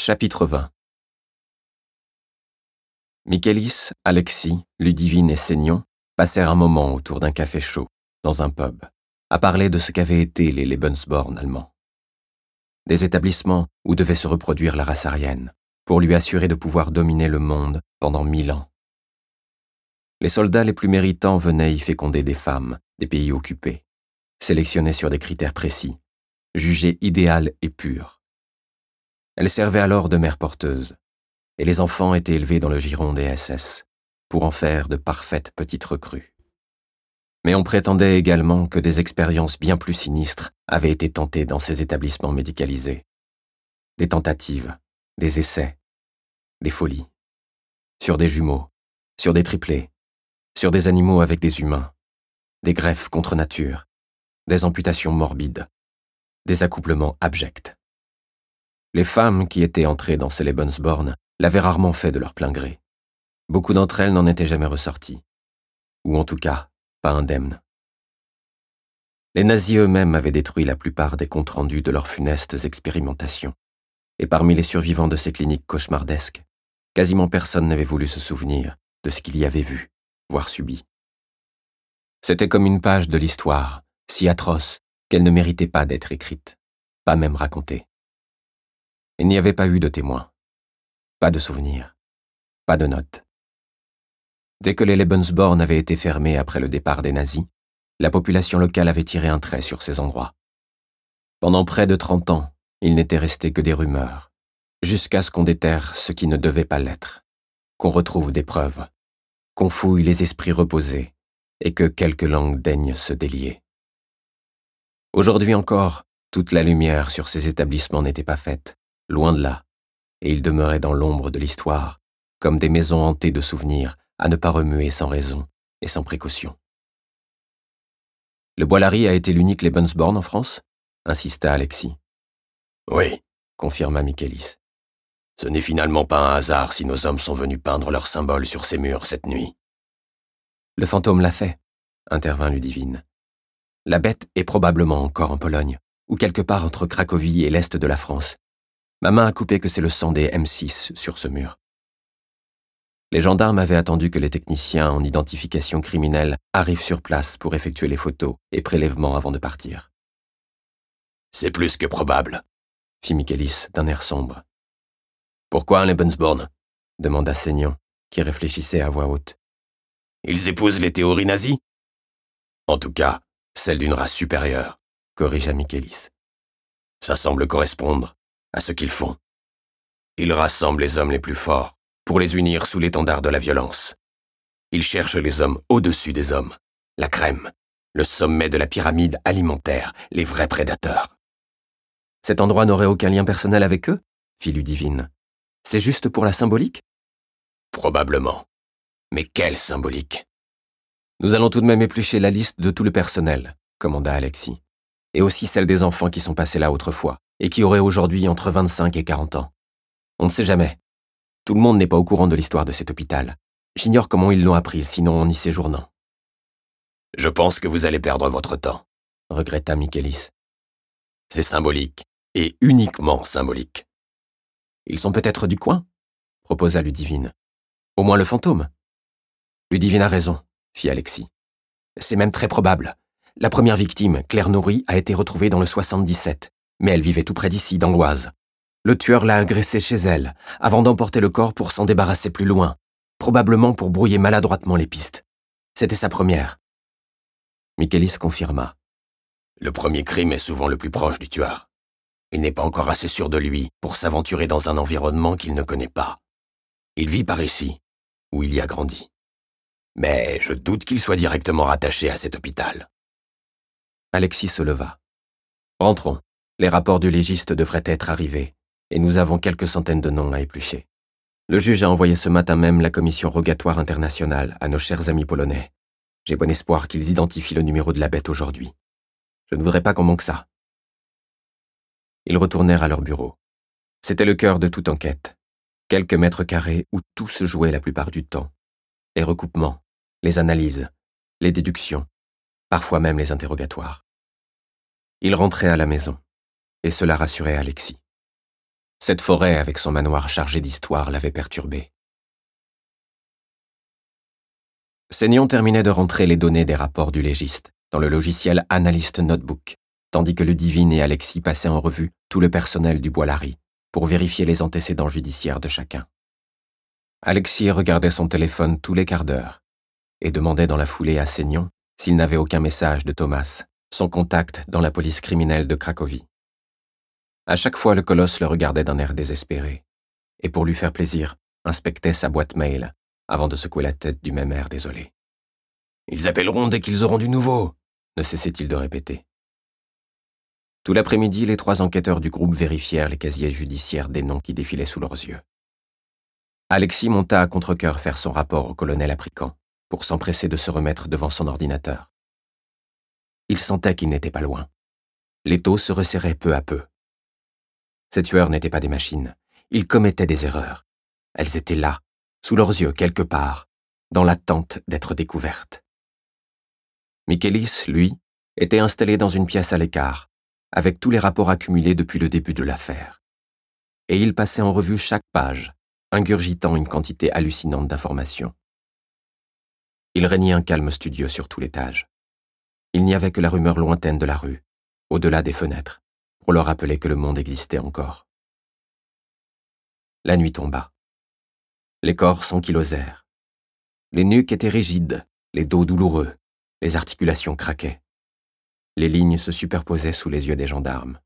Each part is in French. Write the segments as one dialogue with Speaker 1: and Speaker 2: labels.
Speaker 1: Chapitre 20. Michaelis, Alexis, Ludivine et Seignon passèrent un moment autour d'un café chaud, dans un pub, à parler de ce qu'avaient été les Lebensborn allemands. Des établissements où devait se reproduire la race aryenne, pour lui assurer de pouvoir dominer le monde pendant 1000 ans. Les soldats les plus méritants venaient y féconder des femmes des pays occupés, sélectionnées sur des critères précis, jugées idéales et pures. Elles servaient alors de mères porteuses, et les enfants étaient élevés dans le giron des SS, pour en faire de parfaites petites recrues. Mais on prétendait également que des expériences bien plus sinistres avaient été tentées dans ces établissements médicalisés. Des tentatives, des essais, des folies. Sur des jumeaux, sur des triplés, sur des animaux avec des humains, des greffes contre nature, des amputations morbides, des accouplements abjects. Les femmes qui étaient entrées dans ces Lebensborn l'avaient rarement fait de leur plein gré. Beaucoup d'entre elles n'en étaient jamais ressorties, ou en tout cas, pas indemnes. Les nazis eux-mêmes avaient détruit la plupart des comptes rendus de leurs funestes expérimentations, et parmi les survivants de ces cliniques cauchemardesques, quasiment personne n'avait voulu se souvenir de ce qu'il y avait vu, voire subi. C'était comme une page de l'histoire, si atroce qu'elle ne méritait pas d'être écrite, pas même racontée. Il n'y avait pas eu de témoins, pas de souvenirs, pas de notes. Dès que les Lebensborn avaient été fermés après le départ des nazis, la population locale avait tiré un trait sur ces endroits. Pendant près de 30 ans, il n'était resté que des rumeurs, jusqu'à ce qu'on déterre ce qui ne devait pas l'être, qu'on retrouve des preuves, qu'on fouille les esprits reposés et que quelques langues daignent se délier. Aujourd'hui encore, toute la lumière sur ces établissements n'était pas faite, loin de là, et ils demeuraient dans l'ombre de l'histoire, comme des maisons hantées de souvenirs à ne pas remuer sans raison et sans précaution. Le Bois-Lary a été l'unique Lebensborn en France ? Insista Alexis.
Speaker 2: Oui,
Speaker 1: confirma Michaelis.
Speaker 2: Ce n'est finalement pas un hasard si nos hommes sont venus peindre leurs symboles sur ces murs cette nuit.
Speaker 1: Le fantôme l'a fait, intervint Ludivine. La bête est probablement encore en Pologne, ou quelque part entre Cracovie et l'est de la France. Ma main a coupé que c'est le sang des M6 sur ce mur. Les gendarmes avaient attendu que les techniciens en identification criminelle arrivent sur place pour effectuer les photos et prélèvements avant de partir.
Speaker 2: C'est plus que probable,
Speaker 1: fit Michaelis d'un air sombre.
Speaker 2: Pourquoi un Lebensborn ?
Speaker 1: Demanda Seignon, qui réfléchissait à voix haute.
Speaker 2: Ils épousent les théories nazies ? En tout cas, celle d'une race supérieure,
Speaker 1: corrigea Michaelis.
Speaker 2: Ça semble correspondre à ce qu'ils font. Ils rassemblent les hommes les plus forts pour les unir sous l'étendard de la violence. Ils cherchent les hommes au-dessus des hommes, la crème, le sommet de la pyramide alimentaire, les vrais prédateurs.
Speaker 1: Cet endroit n'aurait aucun lien personnel avec eux ? Fit Ludivine. C'est juste pour la symbolique ?
Speaker 2: Probablement. Mais quelle symbolique ?
Speaker 1: Nous allons tout de même éplucher la liste de tout le personnel, commanda Alexis, et aussi celle des enfants qui sont passés là autrefois, et qui auraient aujourd'hui entre 25 et 40 ans. On ne sait jamais. Tout le monde n'est pas au courant de l'histoire de cet hôpital. J'ignore comment ils l'ont apprise, sinon en y séjournant.
Speaker 2: Je pense que vous allez perdre votre temps,
Speaker 1: regretta Michaelis.
Speaker 2: C'est symbolique, et uniquement symbolique.
Speaker 1: Ils sont peut-être du coin, proposa Ludivine. Au moins le fantôme. Ludivine a raison, fit Alexis. C'est même très probable. La première victime, Claire Nourry, a été retrouvée dans le 77, mais elle vivait tout près d'ici, dans l'Oise. Le tueur l'a agressée chez elle, avant d'emporter le corps pour s'en débarrasser plus loin, probablement pour brouiller maladroitement les pistes. C'était sa première. Michaelis confirma.
Speaker 2: Le premier crime est souvent le plus proche du tueur. Il n'est pas encore assez sûr de lui pour s'aventurer dans un environnement qu'il ne connaît pas. Il vit par ici, où il y a grandi. Mais je doute qu'il soit directement rattaché à cet hôpital.
Speaker 1: Alexis se leva. Rentrons. Les rapports du légiste devraient être arrivés, et nous avons quelques centaines de noms à éplucher. Le juge a envoyé ce matin même la commission rogatoire internationale à nos chers amis polonais. J'ai bon espoir qu'ils identifient le numéro de la bête aujourd'hui. Je ne voudrais pas qu'on manque ça. Ils retournèrent à leur bureau. C'était le cœur de toute enquête. Quelques mètres carrés où tout se jouait la plupart du temps. Les recoupements, les analyses, les déductions, parfois même les interrogatoires. Ils rentraient à la maison, et cela rassurait Alexis. Cette forêt avec son manoir chargé d'histoire l'avait perturbé. Seignon terminait de rentrer les données des rapports du légiste dans le logiciel Analyst Notebook, tandis que Ludivine et Alexis passaient en revue tout le personnel du Bois-Lary pour vérifier les antécédents judiciaires de chacun. Alexis regardait son téléphone tous les quarts d'heure et demandait dans la foulée à Seignon s'il n'avait aucun message de Thomas, son contact dans la police criminelle de Cracovie. À chaque fois, le colosse le regardait d'un air désespéré et, pour lui faire plaisir, inspectait sa boîte mail avant de secouer la tête du même air désolé. « Ils appelleront dès qu'ils auront du nouveau !» ne cessait-il de répéter. Tout l'après-midi, les 3 enquêteurs du groupe vérifièrent les casiers judiciaires des noms qui défilaient sous leurs yeux. Alexis monta à contre-cœur faire son rapport au colonel Apricant pour s'empresser de se remettre devant son ordinateur. Il sentait qu'il n'était pas loin. L'étau se resserrait peu à peu. Ces tueurs n'étaient pas des machines. Ils commettaient des erreurs. Elles étaient là, sous leurs yeux quelque part, dans l'attente d'être découvertes. Michaelis, lui, était installé dans une pièce à l'écart, avec tous les rapports accumulés depuis le début de l'affaire. Et il passait en revue chaque page, ingurgitant une quantité hallucinante d'informations. Il régnait un calme studieux sur tout l'étage. Il n'y avait que la rumeur lointaine de la rue, au-delà des fenêtres, pour leur rappeler que le monde existait encore. La nuit tomba. Les corps s'ankylosèrent. Les nuques étaient rigides, les dos douloureux, les articulations craquaient. Les lignes se superposaient sous les yeux des gendarmes.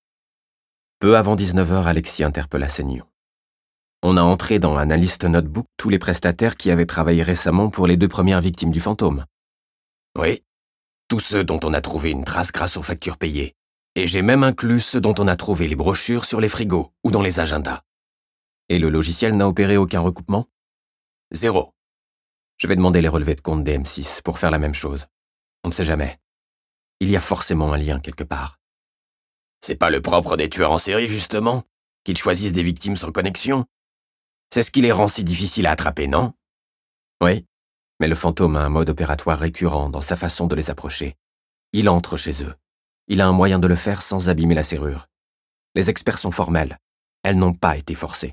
Speaker 1: Peu avant 19h, Alexis interpella Seignon. On a entré dans Analyst Notebook tous les prestataires qui avaient travaillé récemment pour les 2 premières victimes du fantôme. Oui, tous ceux dont on a trouvé une trace grâce aux factures payées. Et j'ai même inclus ceux dont on a trouvé les brochures sur les frigos ou dans les agendas. Et le logiciel n'a opéré aucun recoupement ? 0. Je vais demander les relevés de compte des M6 pour faire la même chose. On ne sait jamais. Il y a forcément un lien quelque part. C'est pas le propre des tueurs en série, justement, qu'ils choisissent des victimes sans connexion. C'est ce qui les rend si difficiles à attraper, non ? Oui, mais le fantôme a un mode opératoire récurrent dans sa façon de les approcher. Il entre chez eux. Il a un moyen de le faire sans abîmer la serrure. Les experts sont formels. Elles n'ont pas été forcées.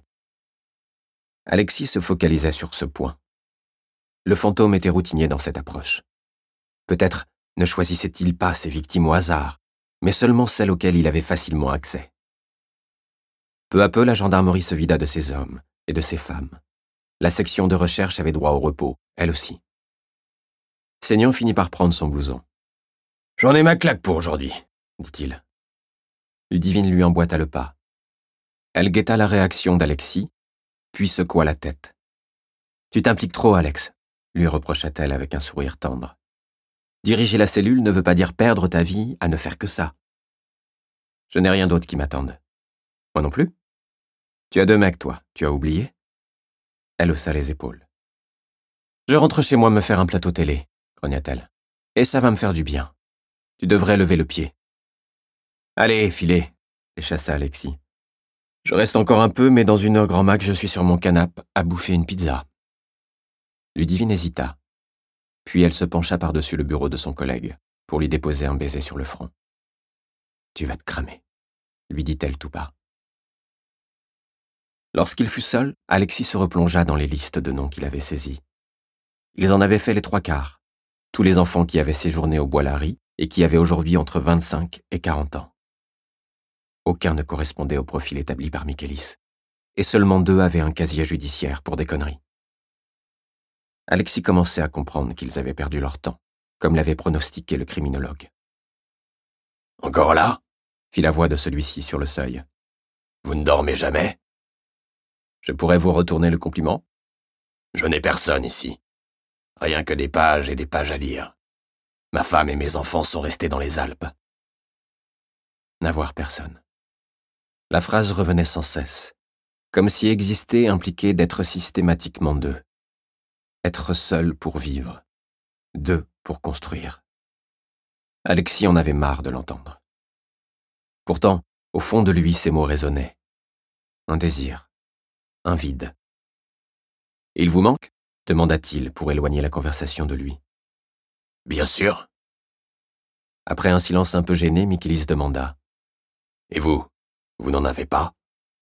Speaker 1: Alexis se focalisait sur ce point. Le fantôme était routinier dans cette approche. Peut-être ne choisissait-il pas ses victimes au hasard, mais seulement celles auxquelles il avait facilement accès. Peu à peu, la gendarmerie se vida de ses hommes et de ses femmes. La section de recherche avait droit au repos, elle aussi. Seignon finit par prendre son blouson. « J'en ai ma claque pour aujourd'hui », dit-il. Ludivine lui emboîta le pas. Elle guetta la réaction d'Alexis, puis secoua la tête. « Tu t'impliques trop, Alex », lui reprocha-t-elle avec un sourire tendre. « Diriger la cellule ne veut pas dire perdre ta vie à ne faire que ça. Je n'ai rien d'autre qui m'attende. Moi non plus. Tu as 2 mecs, toi, tu as oublié ?» Elle haussa les épaules. « Je rentre chez moi me faire un plateau télé, » grogna-t-elle. « Et ça va me faire du bien. Tu devrais lever le pied. »« Allez, filez » échassa Alexis. « Je reste encore un peu, mais dans 1 heure grand max, je suis sur mon canapé à bouffer une pizza. » Ludivine hésita. Puis elle se pencha par-dessus le bureau de son collègue pour lui déposer un baiser sur le front. « Tu vas te cramer » lui dit-elle tout bas. Lorsqu'il fut seul, Alexis se replongea dans les listes de noms qu'il avait saisies. Ils en avaient fait les 3/4, tous les enfants qui avaient séjourné au Bois-Lary et qui avaient aujourd'hui entre 25 et 40 ans. Aucun ne correspondait au profil établi par Michaelis, et seulement 2 avaient un casier judiciaire pour des conneries. Alexis commençait à comprendre qu'ils avaient perdu leur temps, comme l'avait pronostiqué le criminologue. « Encore là ?» fit la voix de celui-ci sur le seuil. « Vous ne dormez jamais ?»« Je pourrais vous retourner le compliment ? » ?»« Je n'ai personne ici. Rien que des pages et des pages à lire. Ma femme et mes enfants sont restés dans les Alpes. » N'avoir personne. La phrase revenait sans cesse, comme si exister impliquait d'être systématiquement 2. Être seul pour vivre, 2 pour construire. Alexis en avait marre de l'entendre. Pourtant, au fond de lui, ces mots résonnaient. Un désir, un vide. « Il vous manque ?» demanda-t-il pour éloigner la conversation de lui. « Bien sûr. » Après un silence un peu gêné, Michaelis demanda. « Et vous, vous n'en avez pas ?»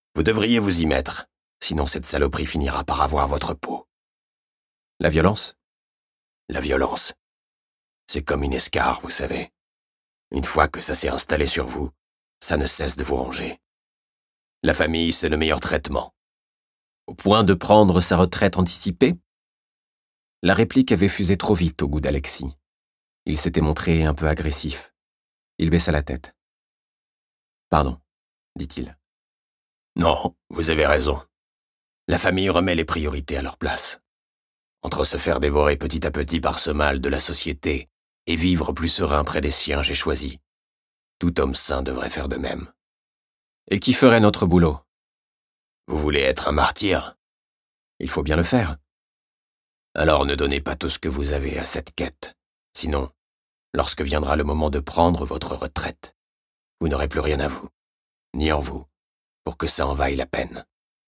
Speaker 2: Vous devriez vous y mettre, sinon cette saloperie finira par avoir votre peau.
Speaker 1: La violence?
Speaker 2: La violence. C'est comme une escarre, vous savez. Une fois que ça s'est installé sur vous, ça ne cesse de vous ronger. La famille, c'est le meilleur traitement.
Speaker 1: Au point de prendre sa retraite anticipée? La réplique avait fusé trop vite au goût d'Alexis. Il s'était montré un peu agressif. Il baissa la tête. « Pardon, » dit-il.
Speaker 2: « Non, vous avez raison. La famille remet les priorités à leur place. Entre se faire dévorer petit à petit par ce mal de la société et vivre plus serein près des siens, j'ai choisi. Tout homme sain devrait faire de même. »
Speaker 1: « Et qui ferait notre boulot? »
Speaker 2: « Vous voulez être un martyr? »
Speaker 1: « Il faut bien le faire. »
Speaker 2: « Alors ne donnez pas tout ce que vous avez à cette quête. Sinon, lorsque viendra le moment de prendre votre retraite, vous n'aurez plus rien à vous, ni en vous, pour que ça en vaille la peine. »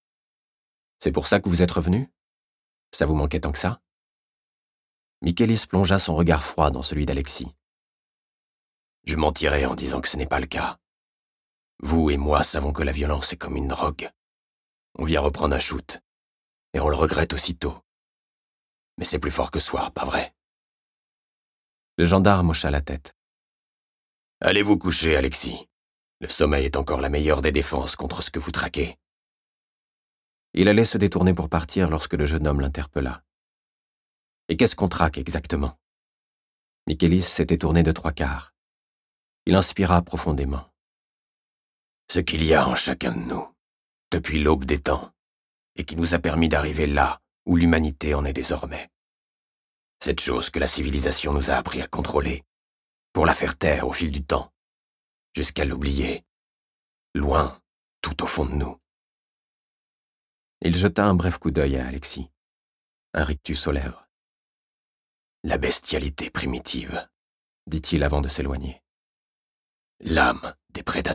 Speaker 1: « C'est pour ça que vous êtes revenu? Ça vous manquait tant que ça? » Michaelis plongea son regard froid dans celui d'Alexis.
Speaker 2: « Je mentirais en disant que ce n'est pas le cas. Vous et moi savons que la violence est comme une drogue. On vient reprendre un shoot, et on le regrette aussitôt. Mais c'est plus fort que soi, pas vrai? »
Speaker 1: Le gendarme hocha la tête.
Speaker 2: « Allez vous coucher, Alexis. Le sommeil est encore la meilleure des défenses contre ce que vous traquez. »
Speaker 1: Il allait se détourner pour partir lorsque le jeune homme l'interpella. « Et qu'est-ce qu'on traque exactement ?» Michaelis s'était tourné de 3/4. Il inspira profondément.
Speaker 2: « Ce qu'il y a en chacun de nous, depuis l'aube des temps, et qui nous a permis d'arriver là où l'humanité en est désormais. Cette chose que la civilisation nous a appris à contrôler, pour la faire taire au fil du temps, jusqu'à l'oublier, loin, tout au fond de nous. »
Speaker 1: Il jeta un bref coup d'œil à Alexis, un rictus aux lèvres.
Speaker 2: « La bestialité primitive, »
Speaker 1: dit-il avant de s'éloigner.
Speaker 2: « L'âme des prédateurs. »